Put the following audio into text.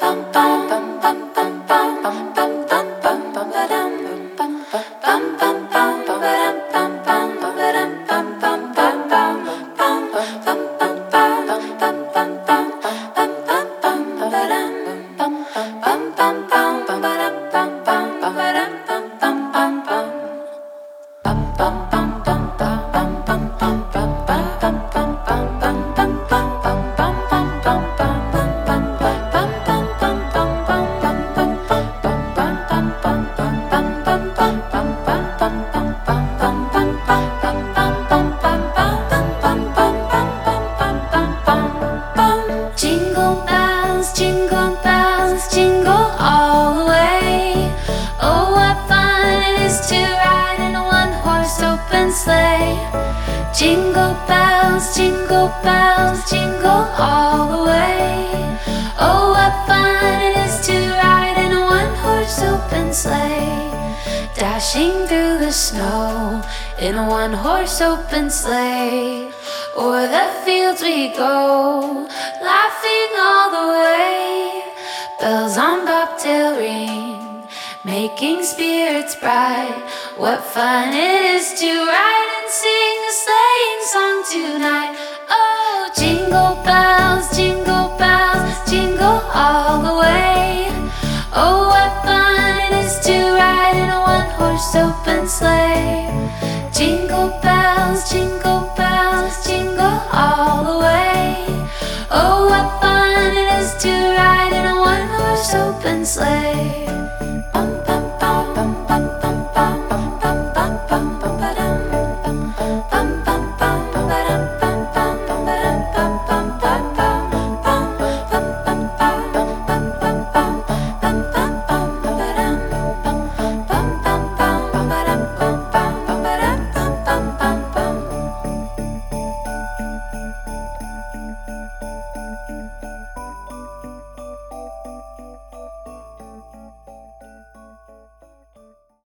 Jingle bells, jingle all the way. Oh, what fun it is to ride in a one-horse open sleigh. Dashing through the snow in a one-horse open sleigh. O'er the fields we go, laughing all the way. Bells on bobtail ring, making spirits bright. What fun it is to ride and sing a sleighing song tonight. Oh, jingle bells, jingle all the way. Oh, what fun it is to ride in a one-horse open sleigh. Jingle bells, jingle all the way. Oh, what fun it is to ride in a one-horse open sleigh.